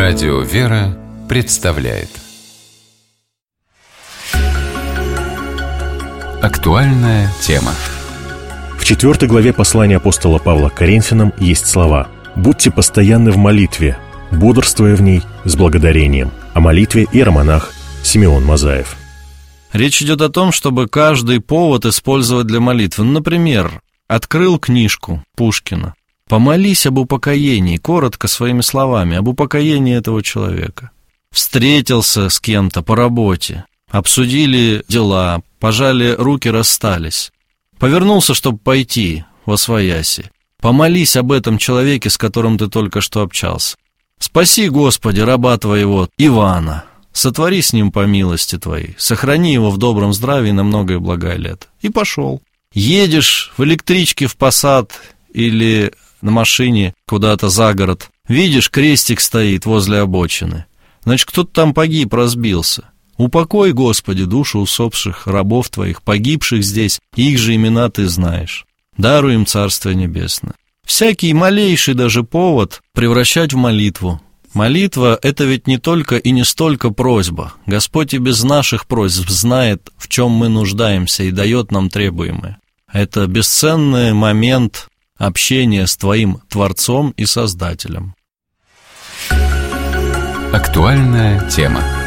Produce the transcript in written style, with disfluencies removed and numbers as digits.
Радио «Вера» представляет актуальная тема. В 4 главе послания апостола Павла к Коринфянам есть слова: «Будьте постоянны в молитве, бодрствуя в ней с благодарением». О молитве иеромонах Симеон Мазаев. Речь идет о том, чтобы каждый повод использовать для молитвы. Например, открыл книжку Пушкина. Помолись об упокоении, коротко, своими словами, об упокоении этого человека. Встретился с кем-то по работе, обсудили дела, пожали руки, расстались. Повернулся, чтобы пойти восвояси. Помолись об этом человеке, с которым ты только что общался. Спаси, Господи, раба Твоего Ивана, сотвори с ним по милости Твоей, сохрани его в добром здравии на многое благое лето. И пошел. Едешь в электричке в посад или на машине куда-то за город, видишь, крестик стоит возле обочины. Значит, кто-то там погиб, разбился. Упокой, Господи, душу усопших рабов Твоих, погибших здесь, их же имена Ты знаешь. Даруй им Царствие Небесное. Всякий малейший даже повод превращать в молитву. Молитва — это ведь не только и не столько просьба. Господь и без наших просьб знает, в чем мы нуждаемся, и дает нам требуемое. Это бесценный момент общения с Твоим Творцом и Создателем. Актуальная тема.